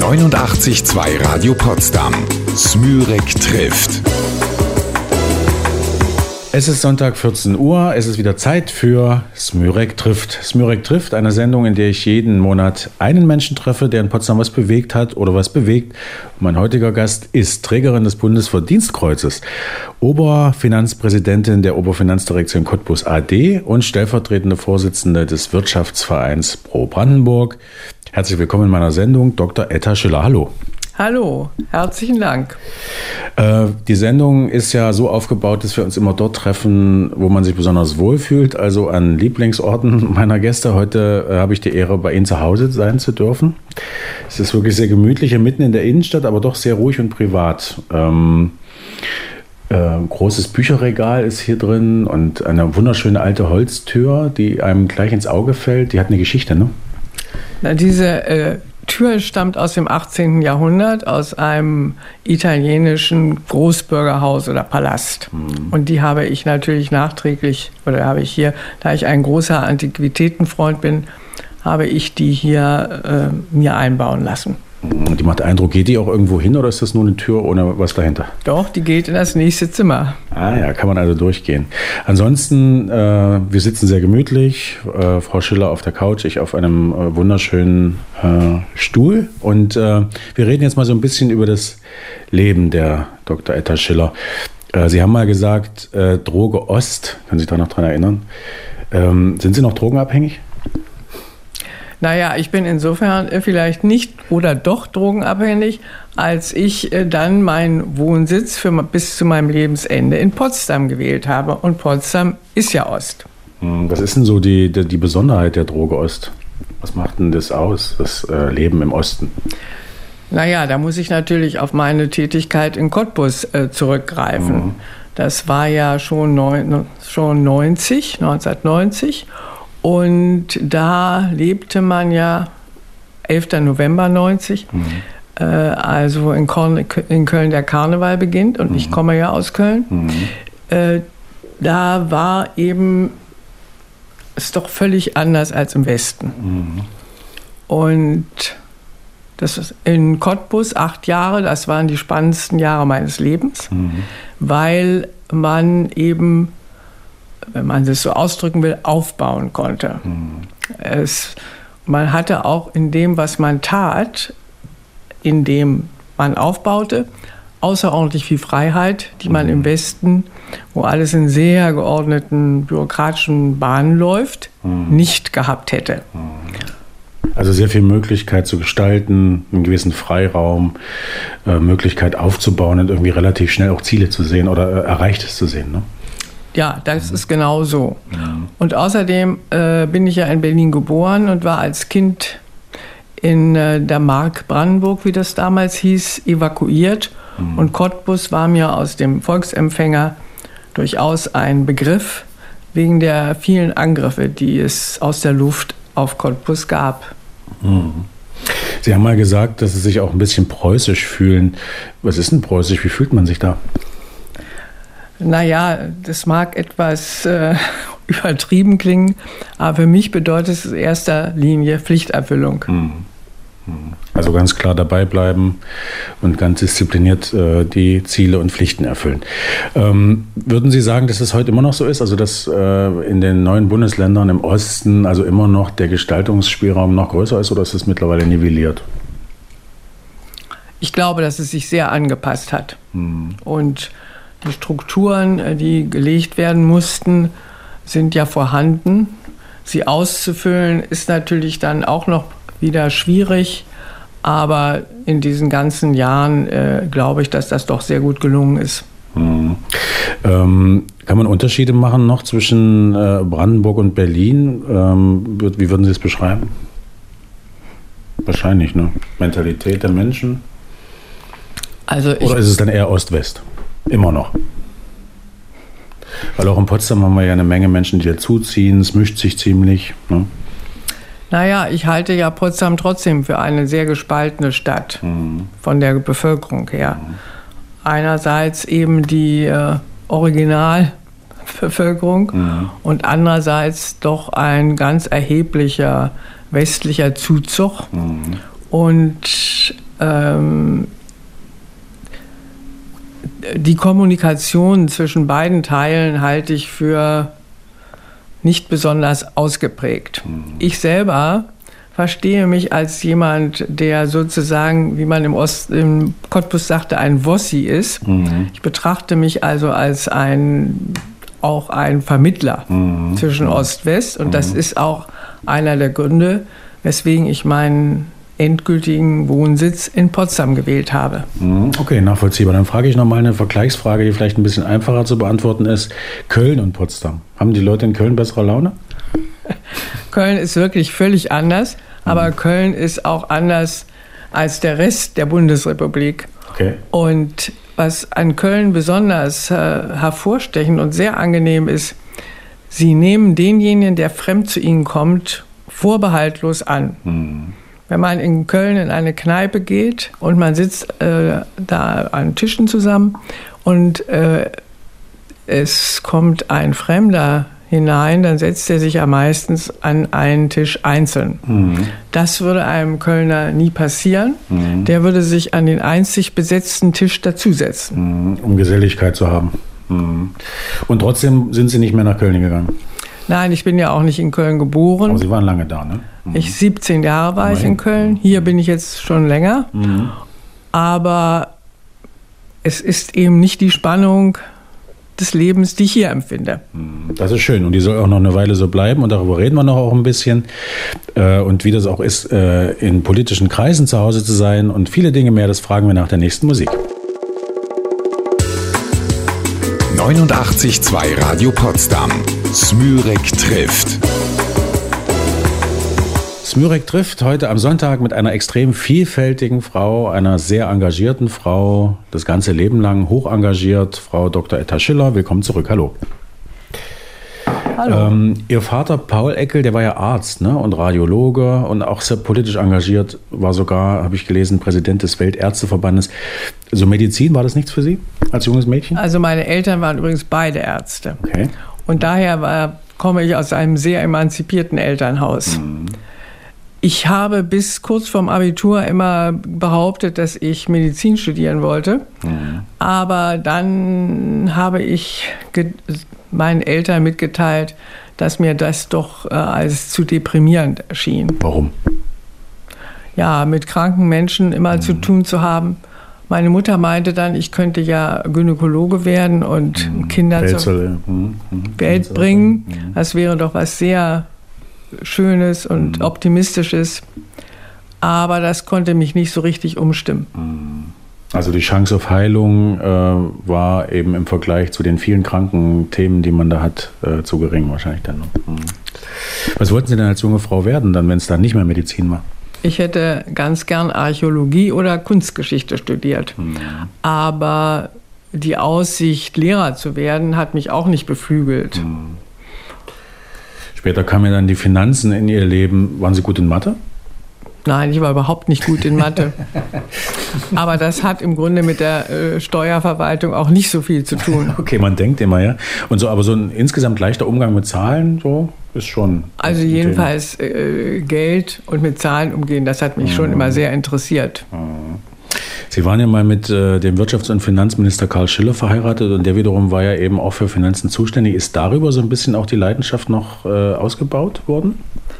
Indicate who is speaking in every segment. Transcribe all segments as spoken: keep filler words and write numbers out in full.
Speaker 1: neunundachtzig Komma zwei Radio Potsdam. Smürek trifft.
Speaker 2: Es ist Sonntag vierzehn Uhr, es ist wieder Zeit für Smürek trifft. Smürek trifft, eine Sendung, in der ich jeden Monat einen Menschen treffe, der in Potsdam was bewegt hat oder was bewegt. Und mein heutiger Gast ist Trägerin des Bundesverdienstkreuzes, Oberfinanzpräsidentin der Oberfinanzdirektion Cottbus A D und stellvertretende Vorsitzende des Wirtschaftsvereins Pro Brandenburg. Herzlich willkommen in meiner Sendung, Doktor Etta Schiller. Hallo.
Speaker 3: Hallo, herzlichen Dank.
Speaker 2: Äh, die Sendung ist ja so aufgebaut, dass wir uns immer dort treffen, wo man sich besonders wohlfühlt, also an Lieblingsorten meiner Gäste. Heute äh, habe ich die Ehre, bei Ihnen zu Hause sein zu dürfen. Es ist wirklich sehr gemütlich, hier mitten in der Innenstadt, aber doch sehr ruhig und privat. Ähm, äh, ein großes Bücherregal ist hier drin und eine wunderschöne alte Holztür, die einem gleich ins Auge fällt. Die hat eine Geschichte, ne?
Speaker 3: Na, diese äh Tür stammt aus dem achtzehnten Jahrhundert, aus einem italienischen Großbürgerhaus oder Palast. Mhm. Und die habe ich natürlich nachträglich, oder habe ich hier, da ich ein großer Antiquitätenfreund bin, habe ich die hier äh, mir einbauen lassen.
Speaker 2: Und die macht Eindruck, geht die auch irgendwo hin oder ist das nur eine Tür ohne was dahinter?
Speaker 3: Doch, die geht in das nächste Zimmer.
Speaker 2: Ah ja, kann man also durchgehen. Ansonsten, äh, wir sitzen sehr gemütlich, äh, Frau Schiller auf der Couch, ich auf einem äh, wunderschönen äh, Stuhl. Und äh, wir reden jetzt mal so ein bisschen über das Leben der Doktor Etta Schiller. Äh, Sie haben mal gesagt, äh, Droge Ost, können Sie sich da noch dran erinnern? Ähm, sind Sie noch drogenabhängig?
Speaker 3: Naja, ich bin insofern vielleicht nicht oder doch drogenabhängig, als ich dann meinen Wohnsitz für bis zu meinem Lebensende in Potsdam gewählt habe. Und Potsdam ist ja Ost.
Speaker 2: Was ist denn so die, die, die Besonderheit der Droge Ost? Was macht denn das aus, das äh, Leben im Osten?
Speaker 3: Naja, da muss ich natürlich auf meine Tätigkeit in Cottbus äh, zurückgreifen. Mhm. Das war ja schon, neun, schon neunzig, neunzehnhundertneunzig. Und da lebte man ja, elften November neunzig, mhm. äh, also in, Korn, in Köln der Karneval beginnt und mhm. ich komme ja aus Köln. Mhm. Äh, da war eben es doch völlig anders als im Westen. Mhm. Und das ist in Cottbus acht Jahre, das waren die spannendsten Jahre meines Lebens, mhm. weil man eben, wenn man es so ausdrücken will, aufbauen konnte. Mhm. Es, man hatte auch in dem, was man tat, in dem man aufbaute, außerordentlich viel Freiheit, die man mhm. im Westen, wo alles in sehr geordneten bürokratischen Bahnen läuft, mhm. nicht gehabt hätte.
Speaker 2: Also sehr viel Möglichkeit zu gestalten, einen gewissen Freiraum, äh, Möglichkeit aufzubauen und irgendwie relativ schnell auch Ziele zu sehen oder äh, Erreichtes zu sehen, ne?
Speaker 3: Ja, das ist genau so. Mhm. Und außerdem äh, bin ich ja in Berlin geboren und war als Kind in äh, der Mark Brandenburg, wie das damals hieß, evakuiert. Mhm. Und Cottbus war mir aus dem Volksempfänger durchaus ein Begriff, wegen der vielen Angriffe, die es aus der Luft auf Cottbus gab.
Speaker 2: Mhm. Sie haben mal gesagt, dass Sie sich auch ein bisschen preußisch fühlen. Was ist denn preußisch? Wie fühlt man sich da?
Speaker 3: Naja, das mag etwas äh, übertrieben klingen, aber für mich bedeutet es in erster Linie Pflichterfüllung.
Speaker 2: Also ganz klar dabei bleiben und ganz diszipliniert äh, die Ziele und Pflichten erfüllen. Ähm, würden Sie sagen, dass es heute immer noch so ist, also dass äh, in den neuen Bundesländern im Osten also immer noch der Gestaltungsspielraum noch größer ist oder ist es mittlerweile nivelliert?
Speaker 3: Ich glaube, dass es sich sehr angepasst hat. Hm. Und die Strukturen, die gelegt werden mussten, sind ja vorhanden. Sie auszufüllen ist natürlich dann auch noch wieder schwierig. Aber in diesen ganzen Jahren äh, glaube ich, dass das doch sehr gut gelungen ist.
Speaker 2: Hm. Ähm, kann man Unterschiede machen noch zwischen äh, Brandenburg und Berlin? Ähm, wie würden Sie es beschreiben? Wahrscheinlich, ne? Mentalität der Menschen?
Speaker 3: Also ich
Speaker 2: Oder ist es dann eher Ost-West? Immer noch. Weil auch in Potsdam haben wir ja eine Menge Menschen, die dazuziehen. Es mischt sich ziemlich. Ne?
Speaker 3: Naja, ich halte ja Potsdam trotzdem für eine sehr gespaltene Stadt, mhm. von der Bevölkerung her. Mhm. Einerseits eben die äh, Originalbevölkerung mhm. und andererseits doch ein ganz erheblicher westlicher Zuzug. Mhm. Und ähm, die Kommunikation zwischen beiden Teilen halte ich für nicht besonders ausgeprägt. Mhm. Ich selber verstehe mich als jemand, der sozusagen, wie man im Ost, im Cottbus sagte, ein Wossi ist. Mhm. Ich betrachte mich also als ein, auch ein Vermittler mhm. zwischen Ost-West. Und mhm. das ist auch einer der Gründe, weswegen ich meinen endgültigen Wohnsitz in Potsdam gewählt habe.
Speaker 2: Okay, nachvollziehbar. Dann frage ich noch mal eine Vergleichsfrage, die vielleicht ein bisschen einfacher zu beantworten ist. Köln und Potsdam. Haben die Leute in Köln bessere Laune?
Speaker 3: Köln ist wirklich völlig anders, aber mhm. Köln ist auch anders als der Rest der Bundesrepublik.
Speaker 2: Okay.
Speaker 3: Und was an Köln besonders äh, hervorstechend und sehr angenehm ist, sie nehmen denjenigen, der fremd zu ihnen kommt, vorbehaltlos an. Mhm. Wenn man in Köln in eine Kneipe geht und man sitzt äh, da an Tischen zusammen und äh, es kommt ein Fremder hinein, dann setzt er sich ja meistens an einen Tisch einzeln. Mhm. Das würde einem Kölner nie passieren. Mhm. Der würde sich an den einzig besetzten Tisch dazusetzen.
Speaker 2: Mhm. Um Geselligkeit zu haben. Mhm. Und trotzdem sind Sie nicht mehr nach Köln gegangen?
Speaker 3: Nein, ich bin ja auch nicht in Köln geboren.
Speaker 2: Aber Sie waren lange da, ne? Mhm.
Speaker 3: Ich siebzehn Jahre war ich in Köln. Hier bin ich jetzt schon länger. Mhm. Aber es ist eben nicht die Spannung des Lebens, die ich hier empfinde.
Speaker 2: Das ist schön und die soll auch noch eine Weile so bleiben und darüber reden wir noch auch ein bisschen. Und wie das auch ist, in politischen Kreisen zu Hause zu sein und viele Dinge mehr, das fragen wir nach der nächsten Musik.
Speaker 1: neunundachtzig Komma zwei Radio Potsdam. Smürek trifft.
Speaker 2: Smürek trifft heute am Sonntag mit einer extrem vielfältigen Frau, einer sehr engagierten Frau, das ganze Leben lang hoch engagiert, Frau Doktor Etta Schiller. Willkommen zurück. Hallo.
Speaker 3: Hallo.
Speaker 2: Ähm, Ihr Vater Paul Eckel, der war ja Arzt, ne, und Radiologe und auch sehr politisch engagiert, war sogar, habe ich gelesen, Präsident des Weltärzteverbandes. So Medizin, war das nichts für Sie als junges Mädchen?
Speaker 3: Also meine Eltern waren übrigens beide Ärzte.
Speaker 2: Okay.
Speaker 3: Und daher war, komme ich aus einem sehr emanzipierten Elternhaus. Mhm. Ich habe bis kurz vorm Abitur immer behauptet, dass ich Medizin studieren wollte. Mhm. Aber dann habe ich ge- meinen Eltern mitgeteilt, dass mir das doch äh, als zu deprimierend erschien.
Speaker 2: Warum?
Speaker 3: Ja, mit kranken Menschen immer mhm. zu tun zu haben. Meine Mutter meinte dann, ich könnte ja Gynäkologe werden und mhm. Kinder zur mhm. Welt bringen. Mhm. Das wäre doch was sehr Schönes und mhm. Optimistisches. Aber das konnte mich nicht so richtig umstimmen.
Speaker 2: Also die Chance auf Heilung äh, war eben im Vergleich zu den vielen kranken Themen, die man da hat, äh, zu gering wahrscheinlich dann noch. Mhm. Was wollten Sie denn als junge Frau werden, dann, wenn es dann nicht mehr Medizin war?
Speaker 3: Ich hätte ganz gern Archäologie oder Kunstgeschichte studiert. Mhm. Aber die Aussicht, Lehrer zu werden, hat mich auch nicht beflügelt.
Speaker 2: Mhm. Später kamen ja dann die Finanzen in Ihr Leben. Waren Sie gut in Mathe?
Speaker 3: Nein, ich war überhaupt nicht gut in Mathe. Aber das hat im Grunde mit der äh, Steuerverwaltung auch nicht so viel zu tun.
Speaker 2: Okay, man denkt immer, ja. Und so, aber so ein insgesamt leichter Umgang mit Zahlen, so ist schon.
Speaker 3: Also jedenfalls äh, Geld und mit Zahlen umgehen, das hat mich mhm. schon immer sehr interessiert.
Speaker 2: Mhm. Sie waren ja mal mit äh, dem Wirtschafts- und Finanzminister Karl Schiller verheiratet und der wiederum war ja eben auch für Finanzen zuständig. Ist darüber so ein bisschen auch die Leidenschaft noch äh, ausgebaut worden?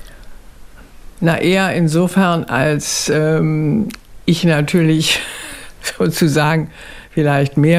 Speaker 3: Na, eher insofern, als ähm, ich natürlich sozusagen vielleicht mehr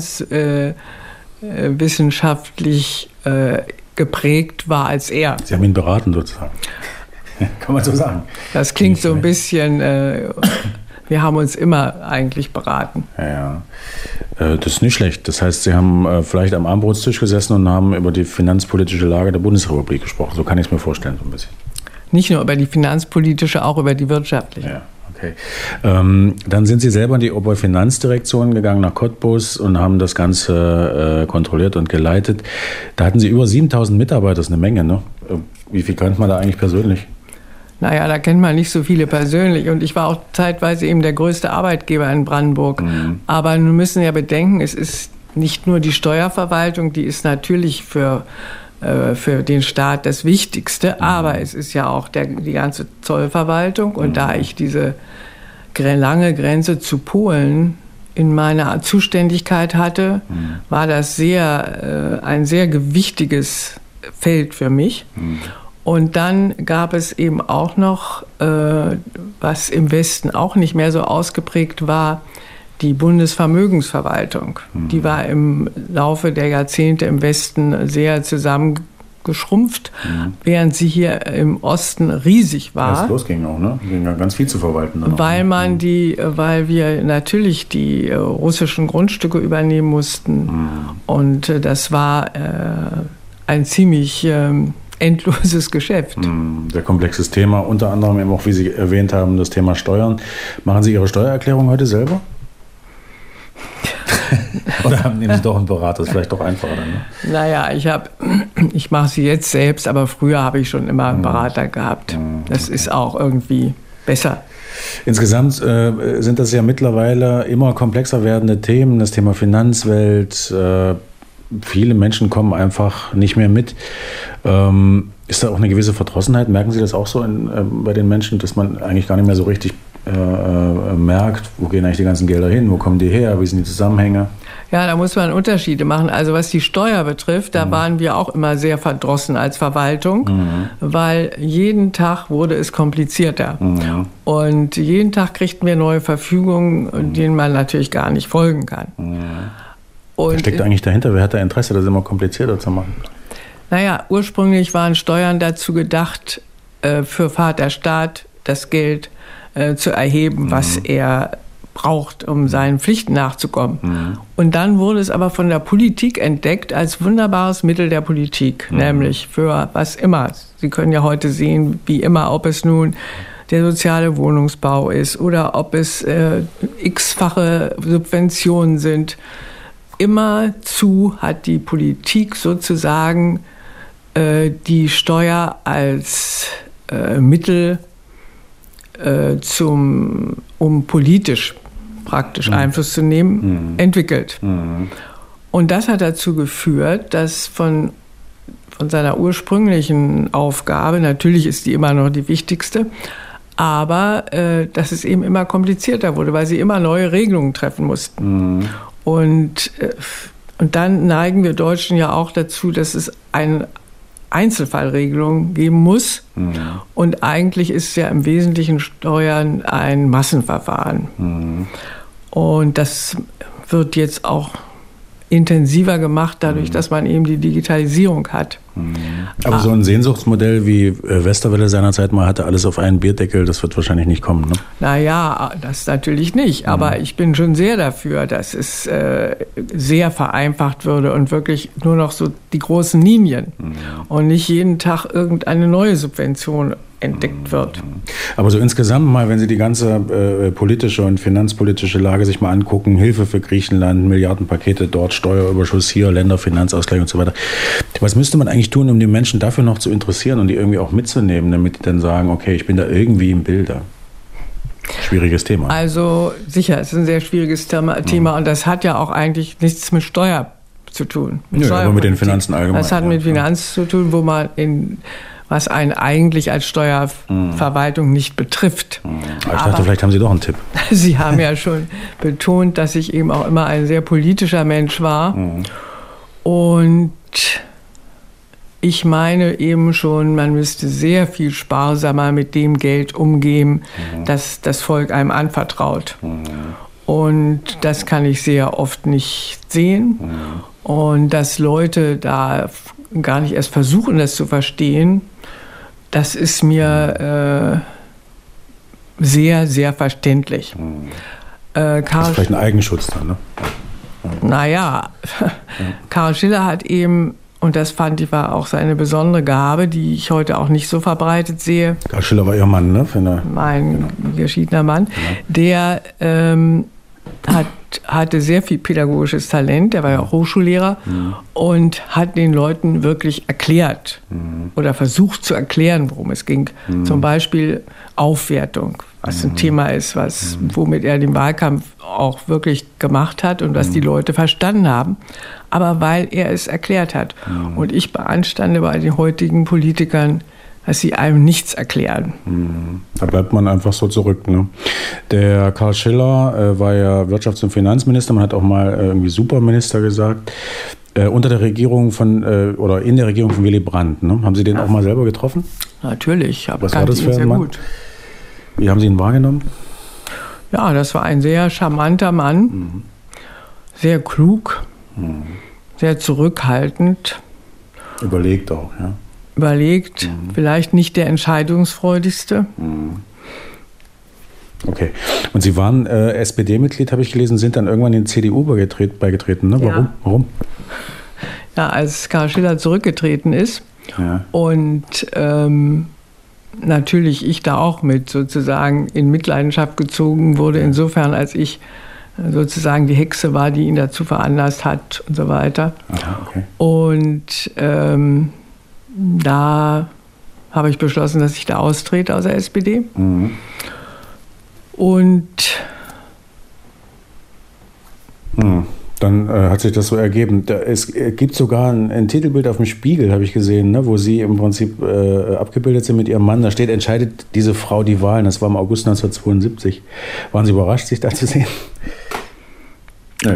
Speaker 3: finanzwissenschaftlich äh, äh, geprägt war als er.
Speaker 2: Sie haben ihn beraten sozusagen. Kann man so sagen.
Speaker 3: Das klingt so ein bisschen... Äh, Wir haben uns immer eigentlich beraten.
Speaker 2: Ja, ja. Das ist nicht schlecht. Das heißt, Sie haben vielleicht am Abendbrotstisch gesessen und haben über die finanzpolitische Lage der Bundesrepublik gesprochen. So kann ich es mir vorstellen, so ein bisschen.
Speaker 3: Nicht nur über die finanzpolitische, auch über die wirtschaftliche.
Speaker 2: Ja, okay. Ähm, dann sind Sie selber in die Oberfinanzdirektion gegangen nach Cottbus und haben das Ganze äh, kontrolliert und geleitet. Da hatten Sie über siebentausend Mitarbeiter, das ist eine Menge, ne? Wie viel kannte man da eigentlich persönlich?
Speaker 3: Naja, da kennt man nicht so viele persönlich. Und ich war auch zeitweise eben der größte Arbeitgeber in Brandenburg. Mhm. Aber nun müssen wir ja bedenken, es ist nicht nur die Steuerverwaltung, die ist natürlich für, äh, für den Staat das Wichtigste. Mhm. Aber es ist ja auch der, die ganze Zollverwaltung. Und mhm. da ich diese lange Grenze zu Polen in meiner Zuständigkeit hatte, mhm. war das sehr, äh, ein sehr gewichtiges Feld für mich. Mhm. Und dann gab es eben auch noch, äh, was im Westen auch nicht mehr so ausgeprägt war, die Bundesvermögensverwaltung. Mhm. Die war im Laufe der Jahrzehnte im Westen sehr zusammengeschrumpft, mhm. während sie hier im Osten riesig war.
Speaker 2: Ja, es losging auch, ne? Ging ja ganz viel zu verwalten. Dann
Speaker 3: weil
Speaker 2: auch, ne?
Speaker 3: man die, weil wir natürlich die äh, russischen Grundstücke übernehmen mussten. Mhm. Und äh, das war äh, ein ziemlich äh, endloses Geschäft.
Speaker 2: Sehr komplexes Thema, unter anderem eben auch, wie Sie erwähnt haben, das Thema Steuern. Machen Sie Ihre Steuererklärung heute selber? Oder nehmen Sie doch einen Berater? Das ist vielleicht doch einfacher dann, ne?
Speaker 3: Naja, ich, hab, ich mache sie jetzt selbst, aber früher habe ich schon immer einen Berater gehabt. Das ist auch irgendwie besser.
Speaker 2: Insgesamt äh, sind das ja mittlerweile immer komplexer werdende Themen, das Thema Finanzwelt. Äh, viele Menschen kommen einfach nicht mehr mit. Ähm, ist da auch eine gewisse Verdrossenheit? Merken Sie das auch so in, äh, bei den Menschen, dass man eigentlich gar nicht mehr so richtig äh, äh, merkt, wo gehen eigentlich die ganzen Gelder hin, wo kommen die her, wie sind die Zusammenhänge?
Speaker 3: Ja, da muss man Unterschiede machen. Also was die Steuer betrifft, da mhm. waren wir auch immer sehr verdrossen als Verwaltung, mhm. weil jeden Tag wurde es komplizierter. Mhm. Und jeden Tag kriegten wir neue Verfügungen, mhm. denen man natürlich gar nicht folgen kann.
Speaker 2: Mhm. Und was steckt eigentlich dahinter? Wer hat da Interesse, das immer komplizierter zu machen?
Speaker 3: Naja, ursprünglich waren Steuern dazu gedacht, äh, für Vaterstaat das Geld äh, zu erheben, mhm. was er braucht, um seinen Pflichten nachzukommen. Mhm. Und dann wurde es aber von der Politik entdeckt als wunderbares Mittel der Politik, mhm. nämlich für was immer. Sie können ja heute sehen, wie immer, ob es nun der soziale Wohnungsbau ist oder ob es äh, x-fache Subventionen sind. Immerzu hat die Politik sozusagen äh, die Steuer als äh, Mittel äh, zum, um politisch praktisch mhm. Einfluss zu nehmen, mhm. entwickelt. Mhm. Und das hat dazu geführt, dass von, von seiner ursprünglichen Aufgabe, natürlich ist die immer noch die wichtigste, aber äh, dass es eben immer komplizierter wurde, weil sie immer neue Regelungen treffen mussten. Mhm. Und, äh, und dann neigen wir Deutschen ja auch dazu, dass es eine Einzelfallregelung geben muss. Mhm. Und eigentlich ist ja im Wesentlichen Steuern ein Massenverfahren. Mhm. Und das wird jetzt auch intensiver gemacht, dadurch, mhm. dass man eben die Digitalisierung hat.
Speaker 2: Mhm. Aber ah. so ein Sehnsuchtsmodell wie Westerwelle seinerzeit mal hatte, alles auf einen Bierdeckel, das wird wahrscheinlich nicht kommen, ne?
Speaker 3: Naja, das natürlich nicht. Aber mhm. ich bin schon sehr dafür, dass es äh, sehr vereinfacht würde und wirklich nur noch so die großen Linien mhm. und nicht jeden Tag irgendeine neue Subvention entdeckt wird.
Speaker 2: Aber so insgesamt mal, wenn Sie die ganze äh, politische und finanzpolitische Lage sich mal angucken, Hilfe für Griechenland, Milliardenpakete dort, Steuerüberschuss hier, Länderfinanzausgleich und so weiter. Was müsste man eigentlich tun, um die Menschen dafür noch zu interessieren und die irgendwie auch mitzunehmen, damit die dann sagen, okay, ich bin da irgendwie im Bilde? Schwieriges Thema.
Speaker 3: Also sicher, es ist ein sehr schwieriges Thema, Thema mhm. und das hat ja auch eigentlich nichts mit Steuer zu tun.
Speaker 2: Mit Nö, aber mit den Finanzen allgemein.
Speaker 3: Das hat mit Finanzen zu tun, wo man in was einen eigentlich als Steuerverwaltung mhm. nicht betrifft.
Speaker 2: Mhm. Aber ich dachte, Aber vielleicht haben Sie doch einen Tipp.
Speaker 3: Sie haben ja schon betont, dass ich eben auch immer ein sehr politischer Mensch war. Mhm. Und ich meine eben schon, man müsste sehr viel sparsamer mit dem Geld umgehen, mhm. das das Volk einem anvertraut. Mhm. Und das kann ich sehr oft nicht sehen. Mhm. Und dass Leute da gar nicht erst versuchen, das zu verstehen, das ist mir äh, sehr, sehr verständlich.
Speaker 2: Mhm. Äh, Karl, das ist vielleicht ein Eigenschutz dann, ne?
Speaker 3: Ja. Naja, ja. Karl Schiller hat eben, und das fand ich war auch seine besondere Gabe, die ich heute auch nicht so verbreitet sehe.
Speaker 2: Karl Schiller war Ihr Mann, ne? Eine,
Speaker 3: mein
Speaker 2: genau.
Speaker 3: geschiedener Mann, ja. der ähm, hat hatte sehr viel pädagogisches Talent, der war ja auch Hochschullehrer mhm. und hat den Leuten wirklich erklärt mhm. oder versucht zu erklären, worum es ging. Mhm. Zum Beispiel Aufwertung, was mhm. ein Thema ist, was, mhm. womit er den Wahlkampf auch wirklich gemacht hat und was mhm. die Leute verstanden haben, aber weil er es erklärt hat. Mhm. Und ich beanstande bei den heutigen Politikern, dass sie einem nichts erklären.
Speaker 2: Da bleibt man einfach so zurück. Ne? Der Karl Schiller äh, war ja Wirtschafts- und Finanzminister, man hat auch mal äh, irgendwie Superminister gesagt, äh, unter der Regierung von, äh, oder in der Regierung von Willy Brandt. Ne? Haben Sie den auch mal selber getroffen?
Speaker 3: Natürlich, ich
Speaker 2: Was war das für ein
Speaker 3: sehr
Speaker 2: Mann?
Speaker 3: gut.
Speaker 2: Wie haben Sie ihn wahrgenommen?
Speaker 3: Ja, das war ein sehr charmanter Mann, mhm. sehr klug, mhm. sehr zurückhaltend.
Speaker 2: Überlegt auch, ja.
Speaker 3: Überlegt, mhm. vielleicht nicht der entscheidungsfreudigste.
Speaker 2: Mhm. Okay. Und Sie waren äh, S P D-Mitglied, habe ich gelesen, sind dann irgendwann in die C D U beigetreten, beigetreten ne? Warum?
Speaker 3: Ja.
Speaker 2: Warum?
Speaker 3: Ja, als Karl Schiller zurückgetreten ist ja. und ähm, natürlich ich da auch mit sozusagen in Mitleidenschaft gezogen wurde, ja. insofern als ich sozusagen die Hexe war, die ihn dazu veranlasst hat und so weiter.
Speaker 2: Aha, okay.
Speaker 3: Und ähm, da habe ich beschlossen, dass ich da austrete aus der S P D.
Speaker 2: Mhm.
Speaker 3: Und
Speaker 2: mhm. Dann äh, hat sich das so ergeben. Da, es gibt sogar ein, ein Titelbild auf dem Spiegel, habe ich gesehen, ne, wo Sie im Prinzip äh, abgebildet sind mit Ihrem Mann. Da steht, entscheidet diese Frau die Wahlen. Das war im August neunzehnhundertzweiundsiebzig. Waren Sie überrascht, sich da zu sehen? Ja.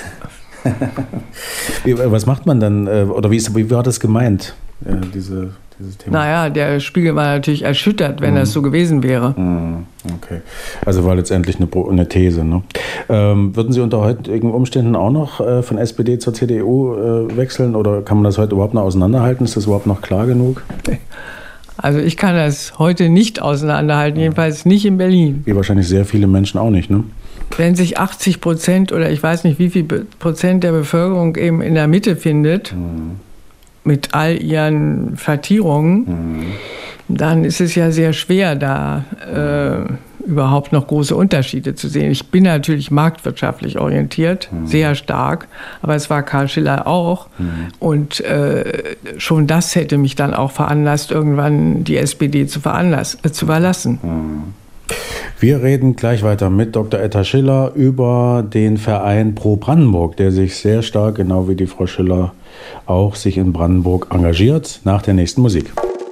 Speaker 2: Was macht man dann? Oder wie, ist, wie war das gemeint, diese, dieses Thema?
Speaker 3: Naja, der Spiegel war natürlich erschüttert, wenn mhm. das so gewesen wäre.
Speaker 2: Okay. Also war letztendlich eine, eine These. Ne? Ähm, würden Sie unter heutigen Umständen auch noch äh, von S P D zur C D U äh, wechseln? Oder kann man das heute überhaupt noch auseinanderhalten? Ist das überhaupt noch klar genug?
Speaker 3: Also ich kann das heute nicht auseinanderhalten, jedenfalls nicht in Berlin.
Speaker 2: Wie wahrscheinlich sehr viele Menschen auch nicht, ne?
Speaker 3: Wenn sich achtzig Prozent oder ich weiß nicht wie viel Prozent der Bevölkerung eben in der Mitte findet, mhm. mit all ihren Schattierungen, mhm. dann ist es ja sehr schwer, da äh, überhaupt noch große Unterschiede zu sehen. Ich bin natürlich marktwirtschaftlich orientiert, mhm. sehr stark, aber es war Karl Schiller auch. Mhm. Und äh, schon das hätte mich dann auch veranlasst, irgendwann die S P D zu, veranlass- äh, zu verlassen.
Speaker 2: Mhm. Wir reden gleich weiter mit Doktor Etta Schiller über den Verein Pro Brandenburg, der sich sehr stark, genau wie die Frau Schiller, auch sich in Brandenburg engagiert, nach der nächsten Musik.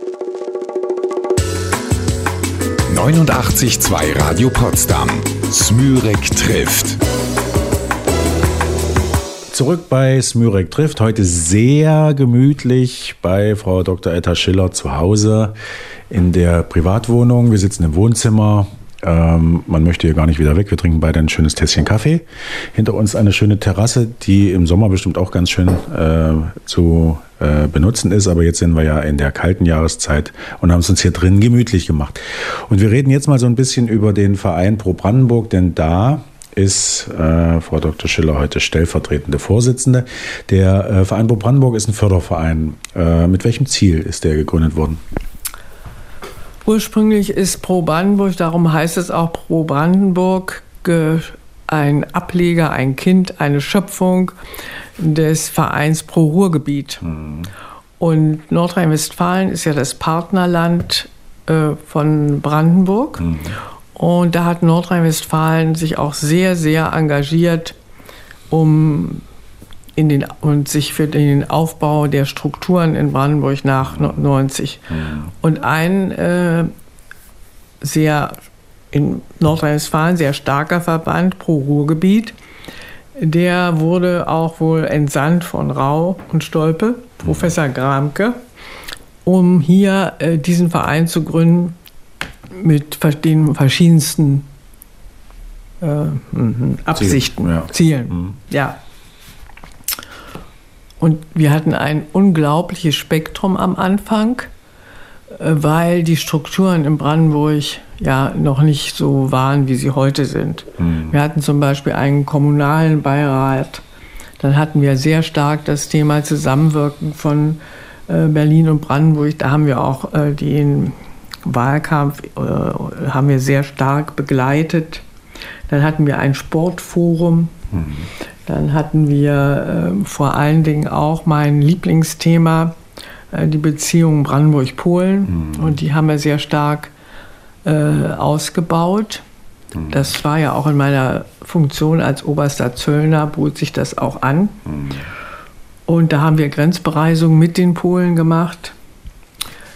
Speaker 1: neunundachtzig Komma zwei Radio Potsdam. Smürek trifft.
Speaker 2: Zurück bei Smürek trifft, heute sehr gemütlich bei Frau Doktor Etta Schiller zu Hause in der Privatwohnung. Wir sitzen im Wohnzimmer. Ähm, man möchte hier gar nicht wieder weg. Wir trinken beide ein schönes Tässchen Kaffee. Hinter uns eine schöne Terrasse, die im Sommer bestimmt auch ganz schön äh, zu äh, benutzen ist. Aber jetzt sind wir ja in der kalten Jahreszeit und haben es uns hier drin gemütlich gemacht. Und wir reden jetzt mal so ein bisschen über den Verein Pro Brandenburg, denn da ist äh, Frau Doktor Schiller heute stellvertretende Vorsitzende. Der äh, Verein Pro Brandenburg ist ein Förderverein. Äh, mit welchem Ziel ist der gegründet worden?
Speaker 3: Ursprünglich ist Pro Brandenburg, darum heißt es auch Pro Brandenburg, ein Ableger, ein Kind, eine Schöpfung des Vereins Pro Ruhrgebiet. Mhm. Und Nordrhein-Westfalen ist ja das Partnerland äh, von Brandenburg. Mhm. Und da hat Nordrhein-Westfalen sich auch sehr, sehr engagiert, um in den, und sich für den Aufbau der Strukturen in Brandenburg nach neunzig. Mhm. Und ein äh, sehr in Nordrhein-Westfalen sehr starker Verband Pro Ruhrgebiet, der wurde auch wohl entsandt von Rau und Stolpe, Professor Gramke, um hier äh, diesen Verein zu gründen mit den verschiedensten äh, Absichten,
Speaker 2: Ziel, ja.
Speaker 3: Zielen. Mhm. Ja. Und wir hatten ein unglaubliches Spektrum am Anfang, weil die Strukturen in Brandenburg ja noch nicht so waren, wie sie heute sind. Mhm. Wir hatten zum Beispiel einen kommunalen Beirat. Dann hatten wir sehr stark das Thema Zusammenwirken von äh, Berlin und Brandenburg. Da haben wir auch äh, den Wahlkampf äh, haben wir sehr stark begleitet. Dann hatten wir ein Sportforum. Mhm. Dann hatten wir äh, vor allen Dingen auch mein Lieblingsthema, äh, die Beziehung Brandenburg-Polen. Mhm. Und die haben wir sehr stark äh, ausgebaut. Mhm. Das war ja auch in meiner Funktion als oberster Zöllner, bot sich das auch an. Mhm. Und da haben wir Grenzbereisungen mit den Polen gemacht.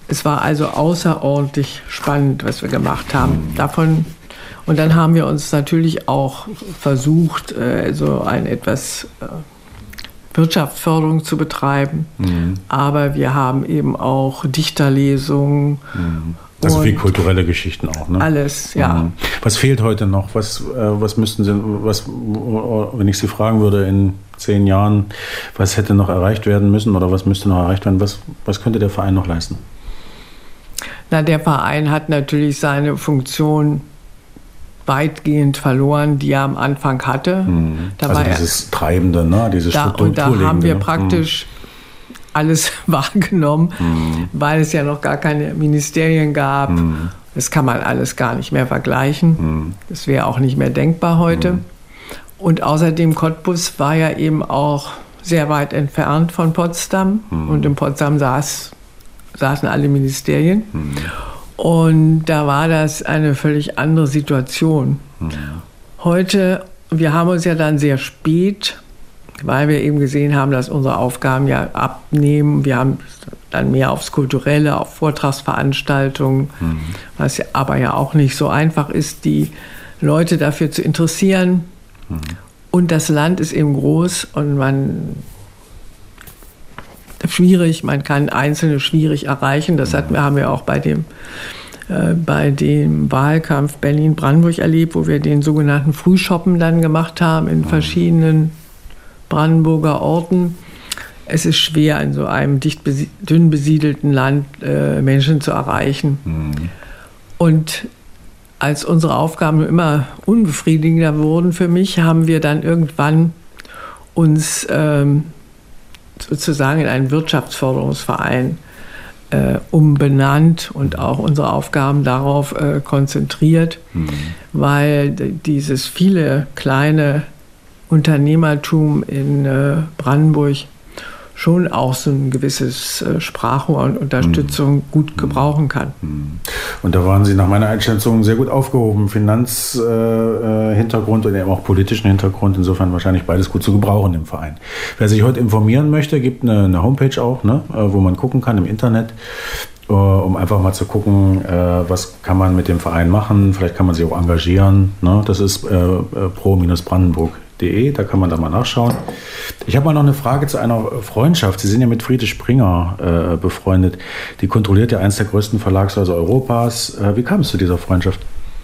Speaker 3: Es war also außerordentlich spannend, was wir gemacht haben. Davon, und dann haben wir uns natürlich auch versucht, so ein etwas Wirtschaftsförderung zu betreiben. Mhm. Aber wir haben eben auch Dichterlesungen.
Speaker 2: Mhm. Also wie kulturelle Geschichten auch, ne?
Speaker 3: Alles, ja.
Speaker 2: Mhm. Was fehlt heute noch? Was, äh, was müssten Sie, was, wenn ich Sie fragen würde in zehn Jahren, was hätte noch erreicht werden müssen oder was müsste noch erreicht werden? Was, was könnte der Verein noch leisten?
Speaker 3: Na, der Verein hat natürlich seine Funktion weitgehend verloren, die er am Anfang hatte.
Speaker 2: Mhm. Da also dieses Treibende, ne? Dieses
Speaker 3: da, Und da haben wir praktisch mhm. alles wahrgenommen, mhm. weil es ja noch gar keine Ministerien gab. Mhm. Das kann man alles gar nicht mehr vergleichen. Mhm. Das wäre auch nicht mehr denkbar heute. Mhm. Und außerdem, Cottbus war ja eben auch sehr weit entfernt von Potsdam. Mhm. Und in Potsdam saß, saßen alle Ministerien. Mhm. Und da war das eine völlig andere Situation. Mhm. Heute, wir haben uns ja dann sehr spät, weil wir eben gesehen haben, dass unsere Aufgaben ja abnehmen. Wir haben dann mehr aufs Kulturelle, auf Vortragsveranstaltungen, mhm. was ja, aber ja auch nicht so einfach ist, die Leute dafür zu interessieren. Mhm. Und das Land ist eben groß und man schwierig, man kann Einzelne schwierig erreichen. Das hatten wir, haben wir auch bei dem, äh, bei dem Wahlkampf Berlin-Brandenburg erlebt, wo wir den sogenannten Frühshoppen dann gemacht haben in verschiedenen Brandenburger Orten. Es ist schwer, in so einem dicht besi- dünn besiedelten Land äh, Menschen zu erreichen. Mhm. Und als unsere Aufgaben immer unbefriedigender wurden für mich, haben wir dann irgendwann uns ähm, sozusagen in einen Wirtschaftsförderungsverein äh, umbenannt und auch unsere Aufgaben darauf äh, konzentriert, mhm. weil d- dieses viele kleine Unternehmertum in äh, Brandenburg schon auch so ein gewisses äh, Sprachrohr und Unterstützung mhm. gut gebrauchen kann.
Speaker 2: Und da waren Sie nach meiner Einschätzung sehr gut aufgehoben, Finanzhintergrund äh, und eben auch politischen Hintergrund, insofern wahrscheinlich beides gut zu gebrauchen im Verein. Wer sich heute informieren möchte, gibt eine, eine Homepage auch, ne, wo man gucken kann im Internet, äh, um einfach mal zu gucken, äh, was kann man mit dem Verein machen, vielleicht kann man sich auch engagieren, ne? Das ist äh, pro Brandenburg punkt de, da kann man da mal nachschauen. Ich habe mal noch eine Frage zu einer Freundschaft. Sie sind ja mit Friede Springer äh, befreundet. Die kontrolliert ja eines der größten Verlagshäuser Europas. Äh, wie kam es zu dieser Freundschaft?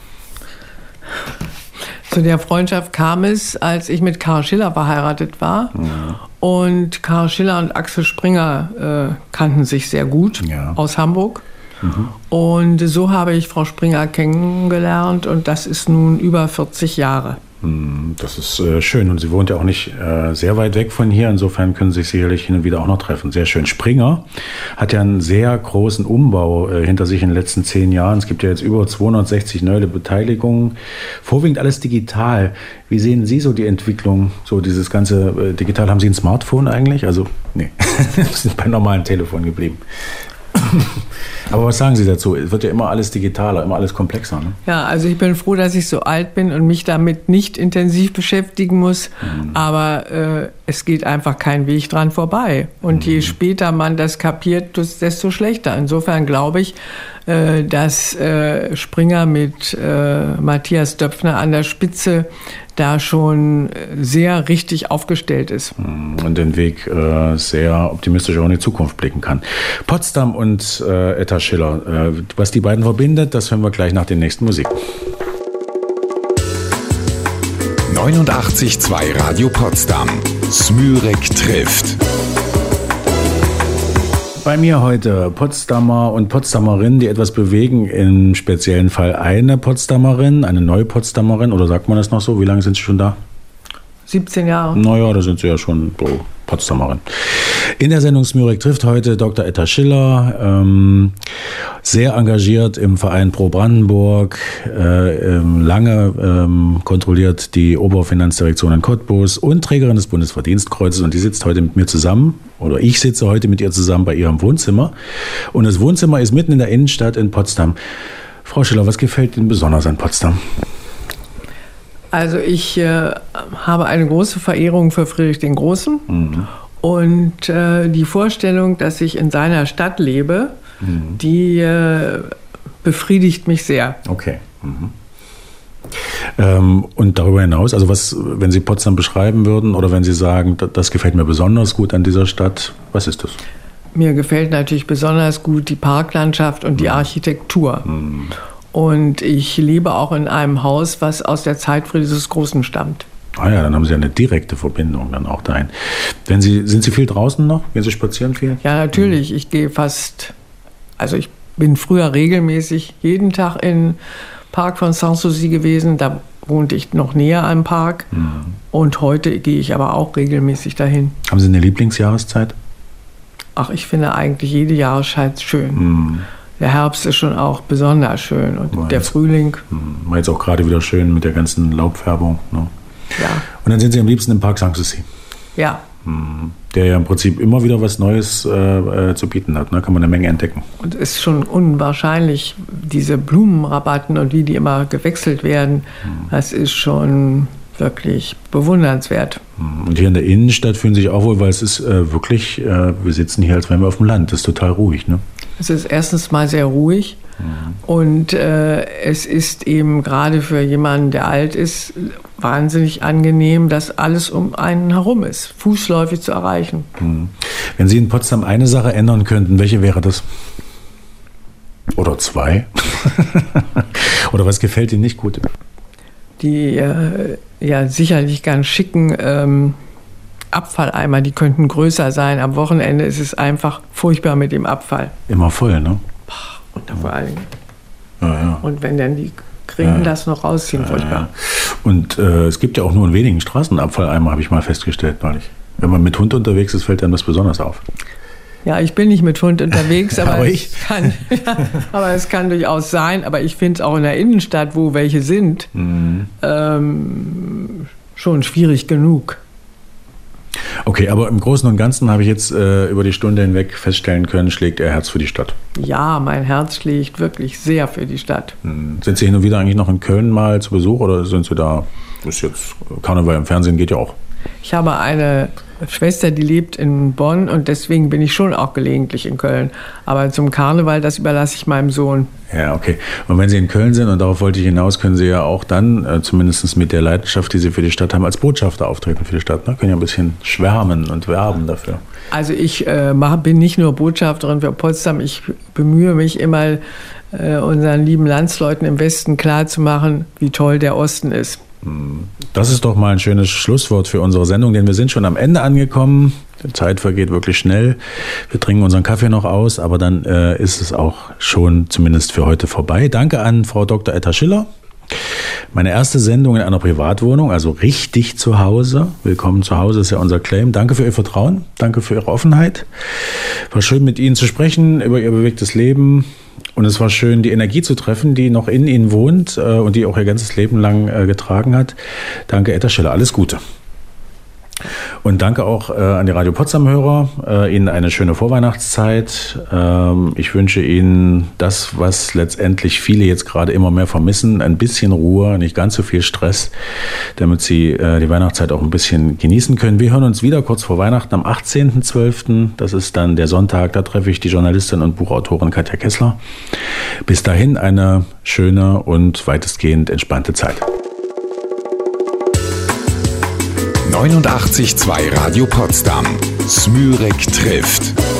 Speaker 3: Zu der Freundschaft kam es, als ich mit Karl Schiller verheiratet war. Ja. Und Karl Schiller und Axel Springer äh, kannten sich sehr gut ja. aus Hamburg. Mhm. Und so habe ich Frau Springer kennengelernt und das ist nun über vierzig Jahre.
Speaker 2: Das ist äh, schön und sie wohnt ja auch nicht äh, sehr weit weg von hier, insofern können sie sich sicherlich hin und wieder auch noch treffen. Sehr schön. Springer hat ja einen sehr großen Umbau äh, hinter sich in den letzten zehn Jahren. Es gibt ja jetzt über zweihundertsechzig neue Beteiligungen, vorwiegend alles digital. Wie sehen Sie so die Entwicklung, so dieses ganze äh, digital? Haben Sie ein Smartphone eigentlich? Also, nee, wir sind beim normalen Telefon geblieben. Aber was sagen Sie dazu? Es wird ja immer alles digitaler, immer alles komplexer. Ne?
Speaker 3: Ja, also ich bin froh, dass ich so alt bin und mich damit nicht intensiv beschäftigen muss. Mhm. Aber äh, es geht einfach kein Weg dran vorbei. Und mhm. je später man das kapiert, desto schlechter. Insofern glaube ich, äh, dass äh, Springer mit äh, Matthias Döpfner an der Spitze da schon sehr richtig aufgestellt ist.
Speaker 2: Und den Weg äh, sehr optimistisch auch in die Zukunft blicken kann. Potsdam und äh, Etta Schiller, äh, was die beiden verbindet, das hören wir gleich nach der nächsten Musik.
Speaker 1: neunundachtzig Komma zwei Radio Potsdam. Smürek trifft.
Speaker 2: Bei mir heute Potsdamer und Potsdamerinnen, die etwas bewegen, im speziellen Fall eine Potsdamerin, eine neue Potsdamerin, oder sagt man das noch so? Wie lange sind Sie schon da?
Speaker 3: siebzehn Jahre.
Speaker 2: Naja, da sind Sie ja schon so Potsdamerin. In der Sendung Smürek trifft heute Doktor Etta Schiller, ähm, sehr engagiert im Verein Pro Brandenburg, äh, ähm, lange ähm, kontrolliert die Oberfinanzdirektion in Cottbus und Trägerin des Bundesverdienstkreuzes, und die sitzt heute mit mir zusammen, oder ich sitze heute mit ihr zusammen bei ihrem Wohnzimmer, und das Wohnzimmer ist mitten in der Innenstadt in Potsdam. Frau Schiller, was gefällt Ihnen besonders an Potsdam?
Speaker 3: Also ich äh, habe eine große Verehrung für Friedrich den Großen. Mhm. Und äh, die Vorstellung, dass ich in seiner Stadt lebe, mhm. die äh, befriedigt mich sehr.
Speaker 2: Okay. Mhm. Ähm, und darüber hinaus, also was, wenn Sie Potsdam beschreiben würden oder wenn Sie sagen, das gefällt mir besonders gut an dieser Stadt, was ist das?
Speaker 3: Mir gefällt natürlich besonders gut die Parklandschaft und die Architektur. Mhm. Und ich lebe auch in einem Haus, was aus der Zeit Friedrichs Großen stammt.
Speaker 2: Ah ja, dann haben Sie eine direkte Verbindung dann auch dahin. Wenn Sie, sind Sie viel draußen noch? Gehen Sie spazieren viel?
Speaker 3: Ja, natürlich. Mhm. Ich gehe fast, also ich bin früher regelmäßig jeden Tag in Park von Sanssouci gewesen, da wohnte ich noch näher am Park mhm. und heute gehe ich aber auch regelmäßig dahin.
Speaker 2: Haben Sie eine Lieblingsjahreszeit?
Speaker 3: Ach, ich finde eigentlich jede Jahreszeit schön. Mhm. Der Herbst ist schon auch besonders schön und war der jetzt, Frühling.
Speaker 2: Mhm. War jetzt auch gerade wieder schön mit der ganzen Laubfärbung. Ne?
Speaker 3: Ja.
Speaker 2: Und dann sind Sie am liebsten im Park Sanssouci?
Speaker 3: Ja.
Speaker 2: Mhm. Der ja im Prinzip immer wieder was Neues äh, äh, zu bieten hat. Ne? Kann man eine Menge entdecken.
Speaker 3: Und es ist schon unwahrscheinlich, diese Blumenrabatten und wie die immer gewechselt werden, mhm. das ist schon wirklich bewundernswert.
Speaker 2: Und hier in der Innenstadt fühlen Sie sich auch wohl, weil es ist äh, wirklich, äh, wir sitzen hier, als wären wir auf dem Land. Das ist total ruhig. Ne?
Speaker 3: Es ist erstens mal sehr ruhig mhm. und äh, es ist eben gerade für jemanden, der alt ist, wahnsinnig angenehm, dass alles um einen herum ist, fußläufig zu erreichen.
Speaker 2: Mhm. Wenn Sie in Potsdam eine Sache ändern könnten, welche wäre das? Oder zwei? Oder was gefällt Ihnen nicht gut?
Speaker 3: Die äh, ja sicherlich ganz schicken ähm, Abfalleimer, die könnten größer sein. Am Wochenende ist es einfach furchtbar mit dem Abfall.
Speaker 2: Immer voll, ne?
Speaker 3: Und vor allem.
Speaker 2: Ja, ja.
Speaker 3: Und wenn dann die Krähen ja. das noch rausziehen,
Speaker 2: ja,
Speaker 3: furchtbar.
Speaker 2: Ja. Und äh, es gibt ja auch nur in wenigen Straßen Abfalleimer, habe ich mal festgestellt neulich. Wenn man mit Hund unterwegs ist, fällt einem das besonders auf.
Speaker 3: Ja, ich bin nicht mit Hund unterwegs, aber,
Speaker 2: aber,
Speaker 3: ich. Es, kann, ja, aber es kann durchaus sein. Aber ich finde es auch in der Innenstadt, wo welche sind, mhm. ähm, schon schwierig genug.
Speaker 2: Okay, aber im Großen und Ganzen habe ich jetzt äh, über die Stunde hinweg feststellen können, schlägt Ihr Herz für die Stadt.
Speaker 3: Ja, mein Herz schlägt wirklich sehr für die Stadt.
Speaker 2: Mhm. Sind Sie hin und wieder eigentlich noch in Köln mal zu Besuch oder sind Sie da, ist jetzt Karneval im Fernsehen geht ja auch?
Speaker 3: Ich habe eine Schwester, die lebt in Bonn und deswegen bin ich schon auch gelegentlich in Köln. Aber zum Karneval, das überlasse ich meinem Sohn.
Speaker 2: Ja, okay. Und wenn Sie in Köln sind, und darauf wollte ich hinaus, können Sie ja auch dann, äh, zumindest mit der Leidenschaft, die Sie für die Stadt haben, als Botschafter auftreten für die Stadt. Ne? Können ja ein bisschen schwärmen und werben dafür.
Speaker 3: Also ich äh, mach, bin nicht nur Botschafterin für Potsdam, ich bemühe mich immer, äh, unseren lieben Landsleuten im Westen klarzumachen, wie toll der Osten ist.
Speaker 2: Das ist doch mal ein schönes Schlusswort für unsere Sendung, denn wir sind schon am Ende angekommen. Die Zeit vergeht wirklich schnell. Wir trinken unseren Kaffee noch aus, aber dann äh, ist es auch schon zumindest für heute vorbei. Danke an Frau Doktor Etta Schiller. Meine erste Sendung in einer Privatwohnung, also richtig zu Hause. Willkommen zu Hause ist ja unser Claim. Danke für Ihr Vertrauen, danke für Ihre Offenheit. War schön, mit Ihnen zu sprechen über Ihr bewegtes Leben. Und es war schön, die Energie zu treffen, die noch in Ihnen wohnt äh, und die auch Ihr ganzes Leben lang äh, getragen hat. Danke, Etta Schiller. Alles Gute. Und danke auch äh, an die Radio Potsdam-Hörer. Äh, Ihnen eine schöne Vorweihnachtszeit. Ähm, ich wünsche Ihnen das, was letztendlich viele jetzt gerade immer mehr vermissen. Ein bisschen Ruhe, nicht ganz so viel Stress, damit Sie äh, die Weihnachtszeit auch ein bisschen genießen können. Wir hören uns wieder kurz vor Weihnachten am achtzehnten zwölften Das ist dann der Sonntag. Da treffe ich die Journalistin und Buchautorin Katja Kessler. Bis dahin eine schöne und weitestgehend entspannte Zeit.
Speaker 1: neunundachtzig Komma zwei Radio Potsdam. Smürek trifft.